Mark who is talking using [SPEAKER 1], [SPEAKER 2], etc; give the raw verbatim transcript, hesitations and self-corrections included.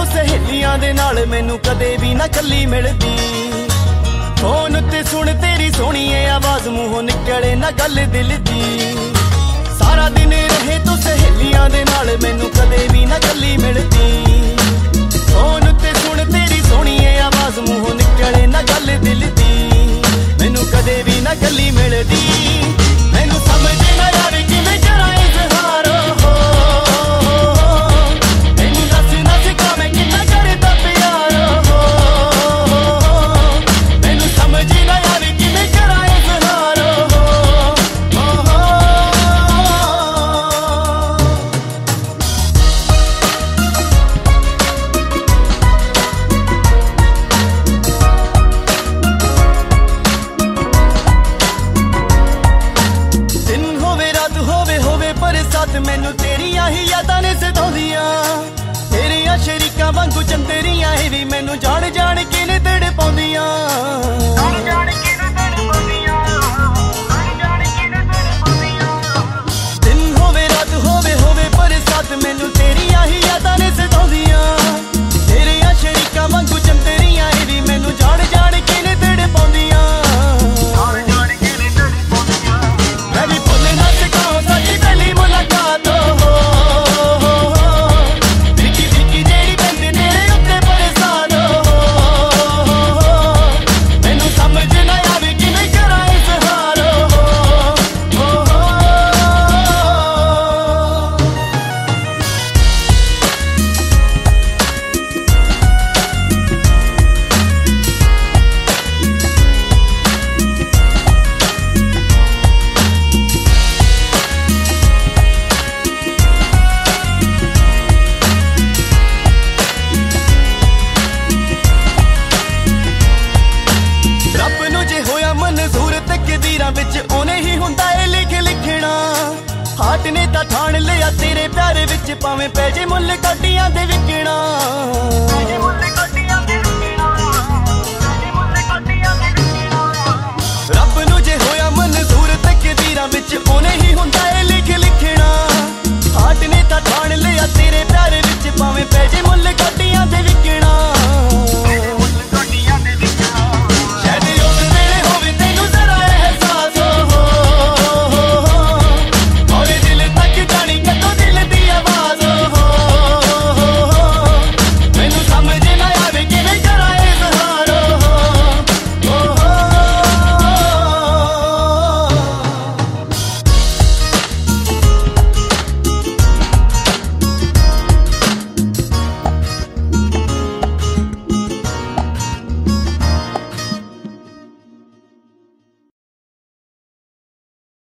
[SPEAKER 1] ਤੂੰ ਸਹੇਲੀਆਂ ਦੇ ਨਾਲ ਮੈਨੂੰ ਕਦੇ ਵੀ ਨਾ ਕੱਲੀ ਮਿਲਦੀ। ਫੋਨ ਉੱਤੇ ਸੁਣ ਤੇਰੀ ਸੋਹਣੀ ਏ ਆਵਾਜ਼ ਮੂੰਹੋਂ ਨਿਕਲੇ ਨਾ ਗੱਲ ਦਿਲ ਦੀ। ਸਾਰਾ ਦਿਨ ਰਹੇ ਤੂੰ ਸਹੇਲੀਆਂ ਦੇ ਨਾਲ ਮੈਨੂੰ ਕਦੇ ਵੀ ਨਾ ਕੱਲੀ ਮਿਲਦੀ। ਫੋਨ ਉੱਤੇ ਸੁਣ ਤੇਰੀ ਸੋਹਣੀ ਏ ਆਵਾਜ਼ ਮੂੰਹੋਂ ਨਿਕਲੇ ਨਾ ਗੱਲ ਦਿਲ ਦੀ। ਮੈਨੂੰ ਕਦੇ ਵੀ ਨਾ ਕੱਲੀ ਮਿਲਦੀ। ਮੈਨੂੰ ਸਮਝ ਨਾ ਆਵੇ ਕਿਵੇਂ ਕਰਾਂ ਇਜ਼ਹਾਰ। ਮੈਨੂੰ ਦੱਸ ਨਾ ਸਿਖਾ ਮੈਂ ਕਿੰਨਾ ਕਰਦਾ ਪਿਆਰ। ਮੈਨੂੰ ਸਮਝ ਨਾ ਆਵੇ ਕਿਵੇਂ ਕਰਾਂ ਇਜ਼ਹਾਰ। ਮੈਨੂੰ ਤੇਰੀਆਂ ਹੀ ਯਾਦਾਂ ਨੇ ਸਤਾਉਂਦੀਆਂ। ਤੇਰੀਆਂ ਸ਼ਰੀਕਾਂ ਵਾਂਗੂ ਚੰਦਰੀਆਂ ਇਹ ਵੀ ਮੈਨੂੰ ਜਾਣ ਜਾਣ ਕੇ ਨੇ ਤੜ ਪਾਉਂਦੀਆਂ। ਦਿਨ ਹੋਵੇ ਰਾਤ ਹੋਵੇ ਹੋਵੇ ਬਰਸਾਤ ਮੈਨੂੰ ਤੇਰੀਆਂ ਹੀ ਯਾਦਾਂ ਨੇ ਸਤਾਉਂਦੀਆਂ। ਤੇਰੀਆਂ ਸ਼ਰੀਕਾਂ ਵਾਂਗੂ ਚੰਦਰੀਆਂ ਇਹ ਵੀ ਮੈਨੂੰ ਜਾਣ ਜਾਣ ਕੇ ਨੇ ਤੜ ਪਾਉਂਦੀਆਂ। ਮੈਂ ਵੀ ਭੁੱਲ ਨਾ ਸਕਾਂ ਸਾਡੀ ਪਹਿਲੀ ਮੁਲਾਕਾਤ। ਵਿੱਚ ਉਹਨੇ ਹੀ ਹੁੰਦਾ ਏ ਲਿਖ ਲਿਖਣਾ। ਹਾਟ ਨੇ ਤਾਂ ਠਾਣ ਲਿਆ ਤੇਰੇ ਪਿਆਰ ਵਿੱਚ ਭਾਵੇਂ ਪੈ ਜੇ ਮੁੱਲ ਕਾਟੀਆਂ ਦੇ ਵਿਕਣਾ।